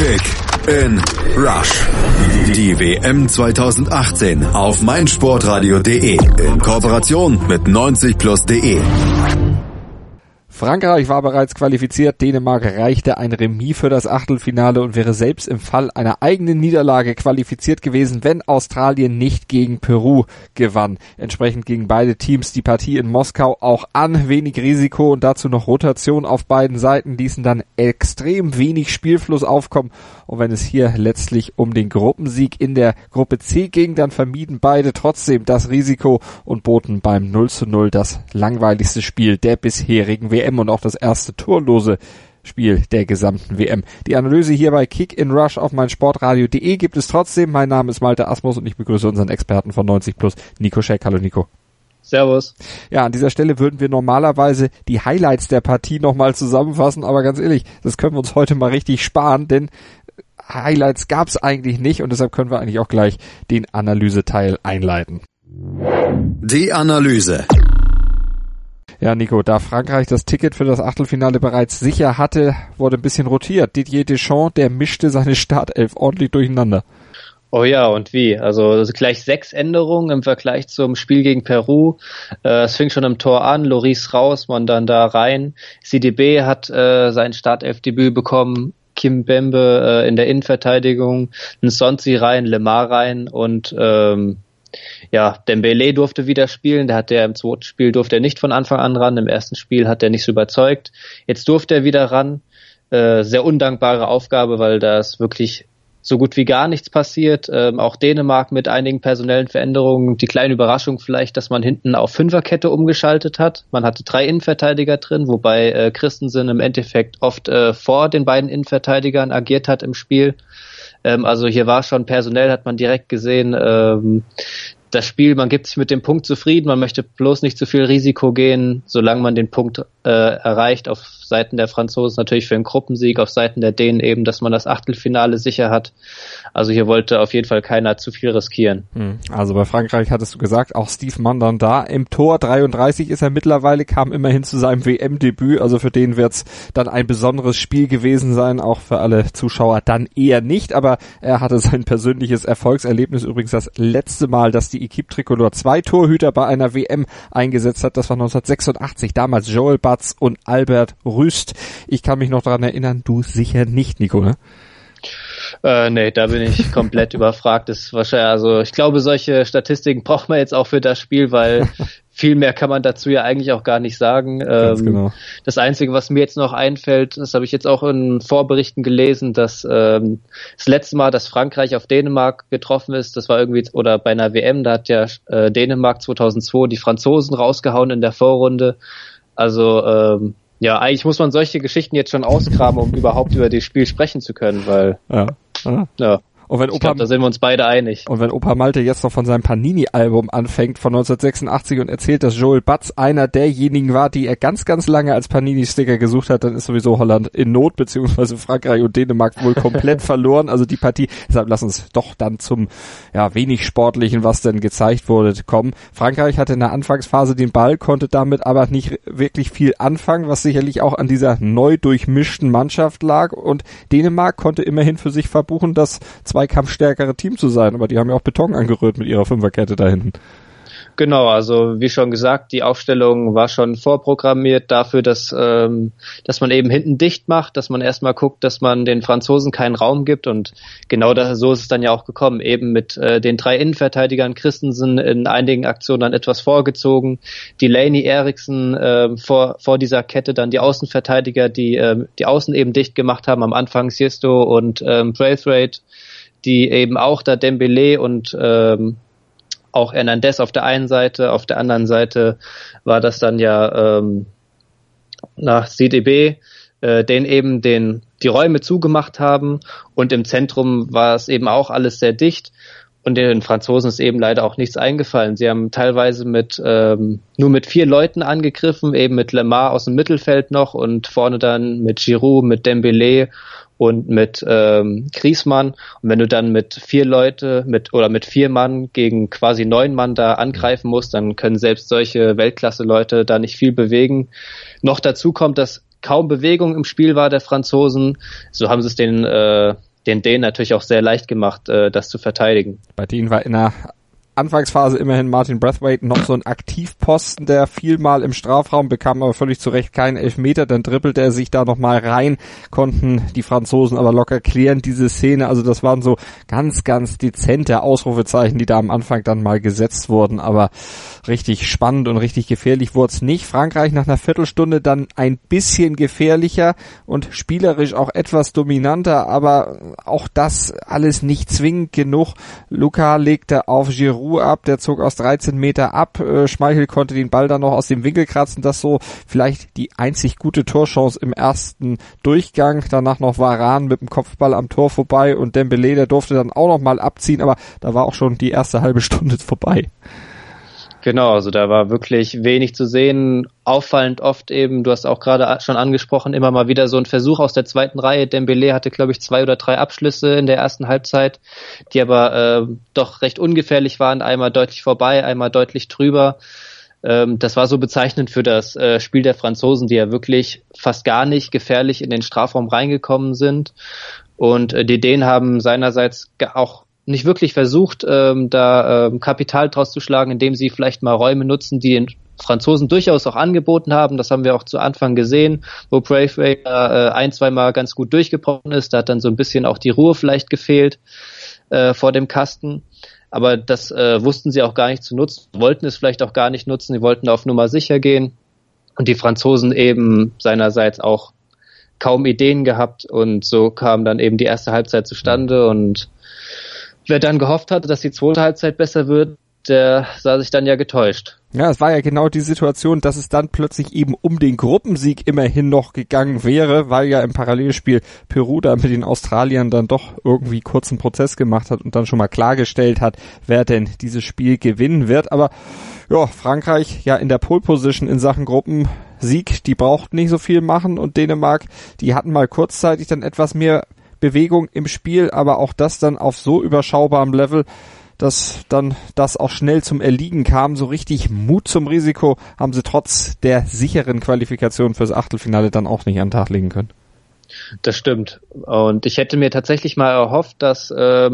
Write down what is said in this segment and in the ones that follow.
Kick in Rush. Die WM 2018 auf meinsportradio.de in Kooperation mit 90plus.de. Frankreich war bereits qualifiziert, Dänemark reichte ein Remis für das Achtelfinale und wäre selbst im Fall einer eigenen Niederlage qualifiziert gewesen, wenn Australien nicht gegen Peru gewann. Entsprechend gingen beide Teams die Partie in Moskau auch an. Wenig Risiko und dazu noch Rotation auf beiden Seiten ließen dann extrem wenig Spielfluss aufkommen. Und wenn es hier letztlich um den Gruppensieg in der Gruppe C ging, dann vermieden beide trotzdem das Risiko und boten beim 0:0 das langweiligste Spiel der bisherigen WM und auch das erste torlose Spiel der gesamten WM. Die Analyse hier bei Kick in Rush auf meinsportradio.de gibt es trotzdem. Mein Name ist Malte Asmus und ich begrüße unseren Experten von 90plus, Nico Scheck. Hallo Nico. Servus. Ja, an dieser Stelle würden wir normalerweise die Highlights der Partie nochmal zusammenfassen, aber ganz ehrlich, das können wir uns heute mal richtig sparen, denn Highlights gab's eigentlich nicht und deshalb können wir eigentlich auch gleich den Analyseteil einleiten. Die Analyse. Ja, Nico, da Frankreich das Ticket für das Achtelfinale bereits sicher hatte, wurde ein bisschen rotiert. Didier Deschamps, der mischte seine Startelf ordentlich durcheinander. Oh ja, und wie? Also gleich 6 Änderungen im Vergleich zum Spiel gegen Peru. Es fing schon im Tor an, Lloris raus, man dann da rein. CDB hat sein Startelfdebüt bekommen, Kimpembe in der Innenverteidigung, Nsonsi rein, Lemar rein und Dembélé durfte wieder spielen, im zweiten Spiel durfte er nicht von Anfang an ran, im ersten Spiel hat er nicht so überzeugt, jetzt durfte er wieder ran, sehr undankbare Aufgabe, weil da ist wirklich so gut wie gar nichts passiert, auch Dänemark mit einigen personellen Veränderungen, die kleine Überraschung vielleicht, dass man hinten auf Fünferkette umgeschaltet hat, man hatte 3 Innenverteidiger drin, wobei Christensen im Endeffekt oft vor den beiden Innenverteidigern agiert hat im Spiel. Also hier war schon personell, hat man direkt gesehen, das Spiel, man gibt sich mit dem Punkt zufrieden, man möchte bloß nicht zu viel Risiko gehen, solange man den Punkt erreicht, auf Seiten der Franzosen natürlich für einen Gruppensieg, auf Seiten der Dänen eben, dass man das Achtelfinale sicher hat. Also hier wollte auf jeden Fall keiner zu viel riskieren. Also bei Frankreich hattest du gesagt, auch Steve Mandanda da im Tor, 33 ist er mittlerweile, kam immerhin zu seinem WM-Debüt, also für den wird's dann ein besonderes Spiel gewesen sein, auch für alle Zuschauer dann eher nicht, aber er hatte sein persönliches Erfolgserlebnis, übrigens das letzte Mal, dass die Equipe Tricolore 2 Torhüter bei einer WM eingesetzt hat, das war 1986, damals Joel Batz und Albert Rüst. Ich kann mich noch daran erinnern, du sicher nicht, Nico, ne? Nee, da bin ich komplett überfragt. Das ist wahrscheinlich, also ich glaube, solche Statistiken braucht man jetzt auch für das Spiel, weil viel mehr kann man dazu ja eigentlich auch gar nicht sagen. Genau. Das Einzige, was mir jetzt noch einfällt, das habe ich jetzt auch in Vorberichten gelesen, dass das letzte Mal, dass Frankreich auf Dänemark getroffen ist, das war irgendwie, oder bei einer WM, da hat ja Dänemark 2002 die Franzosen rausgehauen in der Vorrunde. Also eigentlich muss man solche Geschichten jetzt schon ausgraben, um überhaupt über das Spiel sprechen zu können, weil ja. Und wenn da sind wir uns beide einig. Und wenn Opa Malte jetzt noch von seinem Panini-Album anfängt von 1986 und erzählt, dass Joel Batz einer derjenigen war, die er ganz, ganz lange als Panini-Sticker gesucht hat, dann ist sowieso Holland in Not, beziehungsweise Frankreich und Dänemark wohl komplett verloren. Also die Partie, deshalb lass uns doch dann zum wenig Sportlichen, was denn gezeigt wurde, kommen. Frankreich hatte in der Anfangsphase den Ball, konnte damit aber nicht wirklich viel anfangen, was sicherlich auch an dieser neu durchmischten Mannschaft lag. Und Dänemark konnte immerhin für sich verbuchen, dass zweikampfstärkere Team zu sein, aber die haben ja auch Beton angerührt mit ihrer Fünferkette da hinten. Genau, also wie schon gesagt, die Aufstellung war schon vorprogrammiert dafür, dass man eben hinten dicht macht, dass man erstmal guckt, dass man den Franzosen keinen Raum gibt und genau so ist es dann ja auch gekommen, eben mit den 3 Innenverteidigern, Christensen in einigen Aktionen dann etwas vorgezogen, Delaney, Eriksen vor dieser Kette, dann die Außenverteidiger, die Außen eben dicht gemacht haben, am Anfang Siesto und Braithwaite, die eben auch da Dembélé und auch Hernandez auf der einen Seite, auf der anderen Seite war das dann ja nach CDB, den eben die Räume zugemacht haben und im Zentrum war es eben auch alles sehr dicht und den Franzosen ist eben leider auch nichts eingefallen. Sie haben teilweise nur mit 4 Leuten angegriffen, eben mit Lemar aus dem Mittelfeld noch und vorne dann mit Giroud, mit Dembélé und mit Griezmann. Und wenn du dann mit 4 Mann gegen quasi 9 Mann da angreifen musst, dann können selbst solche Weltklasse-Leute da nicht viel bewegen. Noch dazu kommt, dass kaum Bewegung im Spiel war der Franzosen. So haben sie es den den Dänen natürlich auch sehr leicht gemacht, das zu verteidigen. Bei denen war in der Anfangsphase immerhin Martin Braithwaite noch so ein Aktivposten, der vielmal im Strafraum bekam, aber völlig zu Recht keinen Elfmeter, dann dribbelte er sich da nochmal rein, konnten die Franzosen aber locker klären, diese Szene, also das waren so ganz, ganz dezente Ausrufezeichen, die da am Anfang dann mal gesetzt wurden, aber richtig spannend und richtig gefährlich wurde es nicht. Frankreich nach einer Viertelstunde dann ein bisschen gefährlicher und spielerisch auch etwas dominanter, aber auch das alles nicht zwingend genug. Luka legte auf Giroud ab, der zog aus 13 Meter ab, Schmeichel konnte den Ball dann noch aus dem Winkel kratzen, das so vielleicht die einzig gute Torchance im ersten Durchgang, danach noch Varane mit dem Kopfball am Tor vorbei und Dembélé, der durfte dann auch noch mal abziehen, aber da war auch schon die erste halbe Stunde vorbei. Genau, also da war wirklich wenig zu sehen, auffallend oft eben, du hast auch gerade schon angesprochen, immer mal wieder so ein Versuch aus der zweiten Reihe. Dembélé hatte, glaube ich, 2 oder 3 Abschlüsse in der ersten Halbzeit, die aber doch recht ungefährlich waren, einmal deutlich vorbei, einmal deutlich drüber. Das war so bezeichnend für das Spiel der Franzosen, die ja wirklich fast gar nicht gefährlich in den Strafraum reingekommen sind. Und die Dänen haben seinerseits auch nicht wirklich versucht, da Kapital draus zu schlagen, indem sie vielleicht mal Räume nutzen, die den Franzosen durchaus auch angeboten haben. Das haben wir auch zu Anfang gesehen, wo Braithwaite 1-2 Mal ganz gut durchgebrochen ist. Da hat dann so ein bisschen auch die Ruhe vielleicht gefehlt vor dem Kasten. Aber das wussten sie auch gar nicht zu nutzen, wollten es vielleicht auch gar nicht nutzen. Sie wollten auf Nummer sicher gehen. Und die Franzosen eben seinerseits auch kaum Ideen gehabt. Und so kam dann eben die erste Halbzeit zustande. Und wer dann gehofft hatte, dass die zweite Halbzeit besser wird, der sah sich dann ja getäuscht. Ja, es war ja genau die Situation, dass es dann plötzlich eben um den Gruppensieg immerhin noch gegangen wäre, weil ja im Parallelspiel Peru da mit den Australiern dann doch irgendwie kurzen Prozess gemacht hat und dann schon mal klargestellt hat, wer denn dieses Spiel gewinnen wird. Aber ja, Frankreich ja in der Pole Position in Sachen Gruppensieg, die brauchten nicht so viel machen und Dänemark, die hatten mal kurzzeitig dann etwas mehr Bewegung im Spiel, aber auch das dann auf so überschaubarem Level, dass dann das auch schnell zum Erliegen kam. So richtig Mut zum Risiko haben sie trotz der sicheren Qualifikation fürs Achtelfinale dann auch nicht an den Tag legen können. Das stimmt. Und ich hätte mir tatsächlich mal erhofft, dass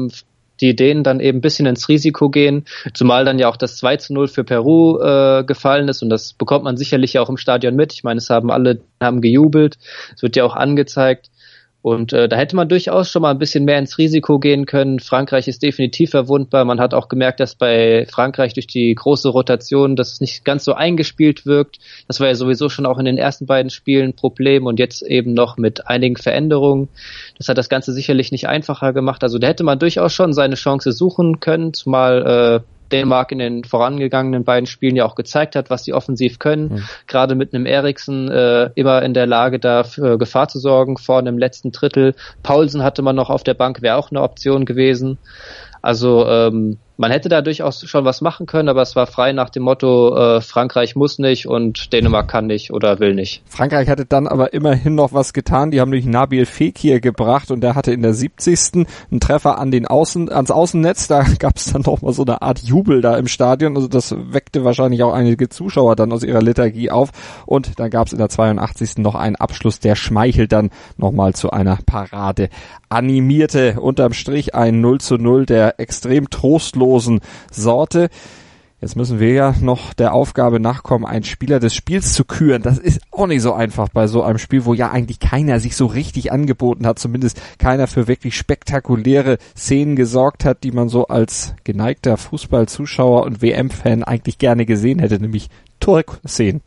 die Dänen dann eben ein bisschen ins Risiko gehen, zumal dann ja auch das 2-0 für Peru gefallen ist und das bekommt man sicherlich auch im Stadion mit. Ich meine, es haben alle gejubelt, es wird ja auch angezeigt. Und da hätte man durchaus schon mal ein bisschen mehr ins Risiko gehen können. Frankreich ist definitiv verwundbar. Man hat auch gemerkt, dass bei Frankreich durch die große Rotation, dass es nicht ganz so eingespielt wirkt. Das war ja sowieso schon auch in den ersten beiden Spielen ein Problem und jetzt eben noch mit einigen Veränderungen. Das hat das Ganze sicherlich nicht einfacher gemacht. Also da hätte man durchaus schon seine Chance suchen können, zumal Dänemark in den vorangegangenen beiden Spielen ja auch gezeigt hat, was sie offensiv können. Gerade mit einem Eriksen immer in der Lage, da für Gefahr zu sorgen, vorne im letzten Drittel. Paulsen hatte man noch auf der Bank, wäre auch eine Option gewesen. Also man hätte da durchaus schon was machen können, aber es war frei nach dem Motto, Frankreich muss nicht und Dänemark kann nicht oder will nicht. Frankreich hatte dann aber immerhin noch was getan. Die haben nämlich Nabil Fekir gebracht und der hatte in der 70. einen Treffer ans Außennetz. Da gab es dann noch mal so eine Art Jubel da im Stadion. Also das weckte wahrscheinlich auch einige Zuschauer dann aus ihrer Lethargie auf. Und dann gab es in der 82. noch einen Abschluss, der Schmeichel dann nochmal zu einer Parade animierte. Unterm Strich ein 0:0 der extrem trostlosen Sorte. Jetzt müssen wir ja noch der Aufgabe nachkommen, einen Spieler des Spiels zu küren. Das ist auch nicht so einfach bei so einem Spiel, wo ja eigentlich keiner sich so richtig angeboten hat, zumindest keiner für wirklich spektakuläre Szenen gesorgt hat, die man so als geneigter Fußballzuschauer und WM-Fan eigentlich gerne gesehen hätte, nämlich Torszenen.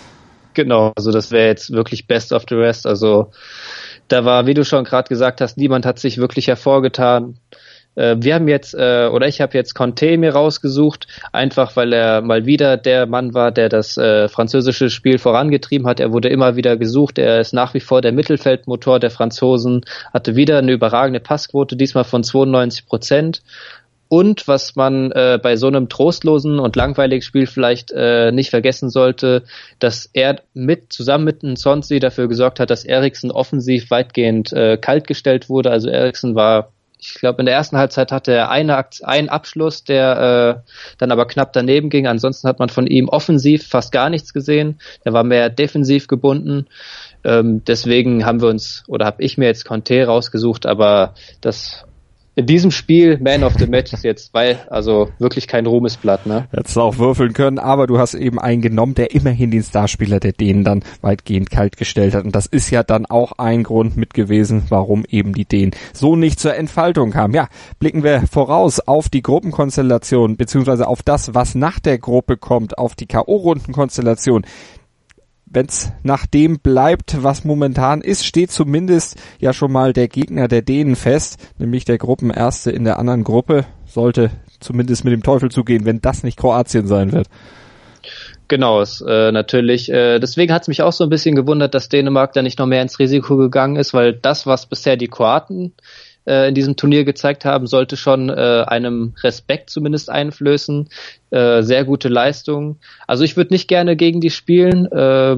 Genau, also das wäre jetzt wirklich best of the rest. Also da war, wie du schon gerade gesagt hast, niemand hat sich wirklich hervorgetan. Wir haben jetzt, oder ich habe jetzt Conte mir rausgesucht, einfach weil er mal wieder der Mann war, der das französische Spiel vorangetrieben hat. Er wurde immer wieder gesucht, er ist nach wie vor der Mittelfeldmotor der Franzosen, hatte wieder eine überragende Passquote, diesmal von 92%. Und was man bei so einem trostlosen und langweiligen Spiel vielleicht nicht vergessen sollte, dass er zusammen mit Nsonsi dafür gesorgt hat, dass Eriksen offensiv weitgehend kaltgestellt wurde. Also Eriksen war Ich glaube, in der ersten Halbzeit hatte er einen Abschluss, der dann aber knapp daneben ging. Ansonsten hat man von ihm offensiv fast gar nichts gesehen. Er war mehr defensiv gebunden. Deswegen habe ich mir jetzt Conte rausgesucht, aber das in diesem Spiel Man of the Match ist jetzt, wirklich kein Ruhmesblatt, ne? Hättest du auch würfeln können, aber du hast eben einen genommen, der immerhin den Starspieler der Dänen dann weitgehend kalt gestellt hat. Und das ist ja dann auch ein Grund mit gewesen, warum eben die Dänen so nicht zur Entfaltung kamen. Ja, blicken wir voraus auf die Gruppenkonstellation, beziehungsweise auf das, was nach der Gruppe kommt, auf die K.O.-Rundenkonstellation. Wenn es nach dem bleibt, was momentan ist, steht zumindest ja schon mal der Gegner der Dänen fest, nämlich der Gruppenerste in der anderen Gruppe. Sollte zumindest mit dem Teufel zugehen, wenn das nicht Kroatien sein wird. Genau, natürlich. Deswegen hat es mich auch so ein bisschen gewundert, dass Dänemark da nicht noch mehr ins Risiko gegangen ist, weil das, was bisher die Kroaten in diesem Turnier gezeigt haben, sollte schon einem Respekt zumindest einflößen. Sehr gute Leistung. Also ich würde nicht gerne gegen die spielen. Da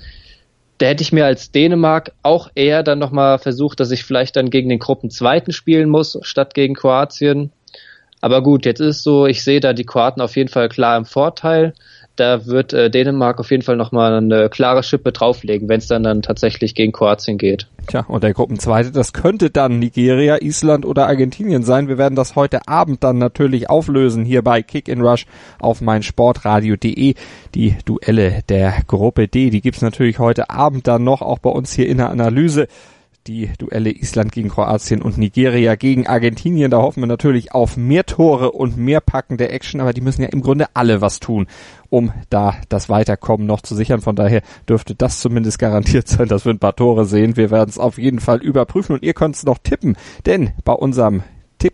hätte ich mir als Dänemark auch eher dann nochmal versucht, dass ich vielleicht dann gegen den Gruppenzweiten spielen muss, statt gegen Kroatien. Aber gut, jetzt ist es so, ich sehe da die Kroaten auf jeden Fall klar im Vorteil. Da wird Dänemark auf jeden Fall nochmal eine klare Schippe drauflegen, wenn es dann tatsächlich gegen Kroatien geht. Tja, und der Gruppenzweite, das könnte dann Nigeria, Island oder Argentinien sein. Wir werden das heute Abend dann natürlich auflösen hier bei Kick in Rush auf meinsportradio.de. Die Duelle der Gruppe D, die gibt's natürlich heute Abend dann noch, auch bei uns hier in der Analyse. Die Duelle Island gegen Kroatien und Nigeria gegen Argentinien, da hoffen wir natürlich auf mehr Tore und mehr packende Action, aber die müssen ja im Grunde alle was tun, um da das Weiterkommen noch zu sichern. Von daher dürfte das zumindest garantiert sein, dass wir ein paar Tore sehen. Wir werden es auf jeden Fall überprüfen und ihr könnt es noch tippen, denn bei unserem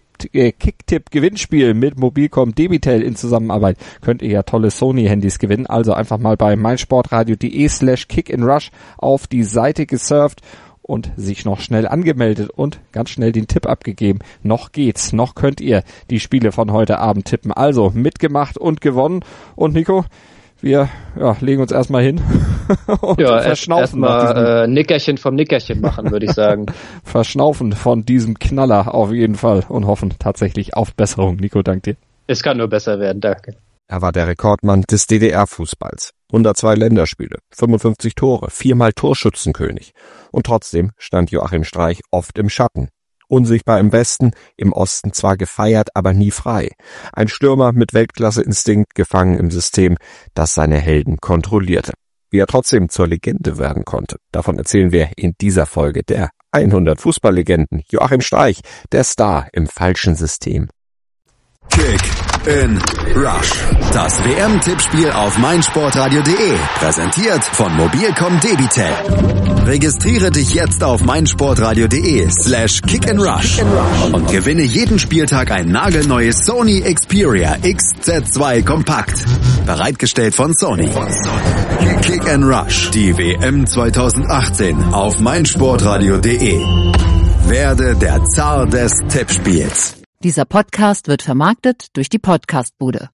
Kicktipp-Gewinnspiel mit Mobilcom Debitel in Zusammenarbeit könnt ihr ja tolle Sony-Handys gewinnen. Also einfach mal bei meinsportradio.de/kickinrush auf die Seite gesurft und sich noch schnell angemeldet und ganz schnell den Tipp abgegeben. Noch geht's, noch könnt ihr die Spiele von heute Abend tippen. Also mitgemacht und gewonnen. Und Nico, wir legen uns erstmal hin und verschnaufen. Erstmal Nickerchen vom Nickerchen machen, würde ich sagen. Verschnaufen von diesem Knaller auf jeden Fall und hoffen tatsächlich auf Besserung. Nico, dank dir. Es kann nur besser werden, danke. Er war der Rekordmann des DDR-Fußballs. 102 Länderspiele, 55 Tore, 4-mal Torschützenkönig. Und trotzdem stand Joachim Streich oft im Schatten. Unsichtbar im Westen, im Osten zwar gefeiert, aber nie frei. Ein Stürmer mit Weltklasse-Instinkt, gefangen im System, das seine Helden kontrollierte. Wie er trotzdem zur Legende werden konnte, davon erzählen wir in dieser Folge der 100 Fußballlegenden. Joachim Streich, der Star im falschen System. Kick in Rush. Das WM-Tippspiel auf meinsportradio.de. Präsentiert von Mobilcom Debitel. Registriere dich jetzt auf meinsportradio.de/kickinrush und gewinne jeden Spieltag ein nagelneues Sony Xperia XZ2 Kompakt. Bereitgestellt von Sony. Kick in Rush. Die WM 2018 auf meinsportradio.de. Werde der Zar des Tippspiels. Dieser Podcast wird vermarktet durch die Podcastbude.